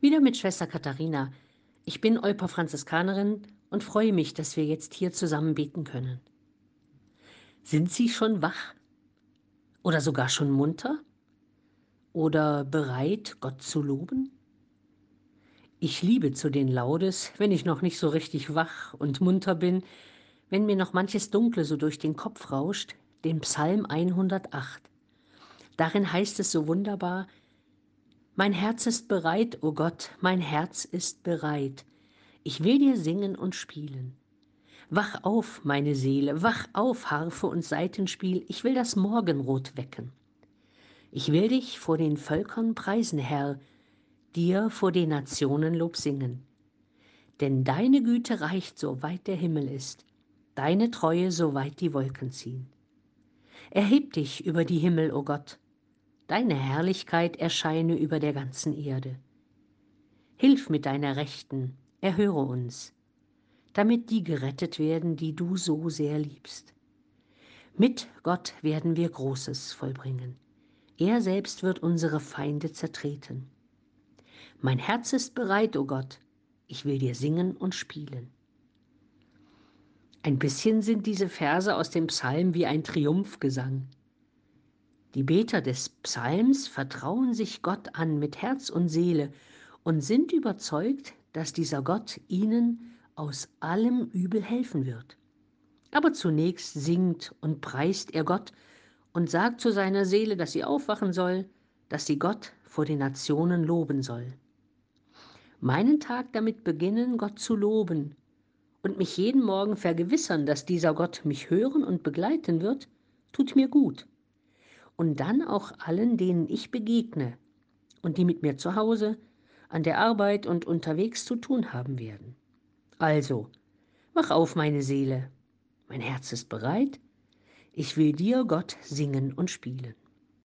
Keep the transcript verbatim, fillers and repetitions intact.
Wieder mit Schwester Katharina. Ich bin Olper Franziskanerin und freue mich, dass wir jetzt hier zusammen beten können. Sind Sie schon wach oder sogar schon munter oder bereit, Gott zu loben? Ich liebe zu den Laudes, wenn ich noch nicht so richtig wach und munter bin, wenn mir noch manches Dunkle so durch den Kopf rauscht, den Psalm hundertacht. Darin heißt es so wunderbar: Mein Herz ist bereit, o Gott, mein Herz ist bereit. Ich will dir singen und spielen. Wach auf, meine Seele, wach auf, Harfe und Saitenspiel, ich will das Morgenrot wecken. Ich will dich vor den Völkern preisen, Herr, dir vor den Nationen Lob singen. Denn deine Güte reicht, so weit der Himmel ist, deine Treue, so weit die Wolken ziehen. Erheb dich über die Himmel, o Gott, deine Herrlichkeit erscheine über der ganzen Erde. Hilf mit deiner Rechten, erhöre uns, damit die gerettet werden, die du so sehr liebst. Mit Gott werden wir Großes vollbringen. Er selbst wird unsere Feinde zertreten. Mein Herz ist bereit, o Gott, ich will dir singen und spielen. Ein bisschen sind diese Verse aus dem Psalm wie ein Triumphgesang. Die Beter des Psalms vertrauen sich Gott an mit Herz und Seele und sind überzeugt, dass dieser Gott ihnen aus allem Übel helfen wird. Aber zunächst singt und preist er Gott und sagt zu seiner Seele, dass sie aufwachen soll, dass sie Gott vor den Nationen loben soll. Meinen Tag damit beginnen, Gott zu loben und mich jeden Morgen vergewissern, dass dieser Gott mich hören und begleiten wird, tut mir gut. Und dann auch allen, denen ich begegne und die mit mir zu Hause, an der Arbeit und unterwegs zu tun haben werden. Also, wach auf, meine Seele, mein Herz ist bereit, ich will dir, Gott, singen und spielen.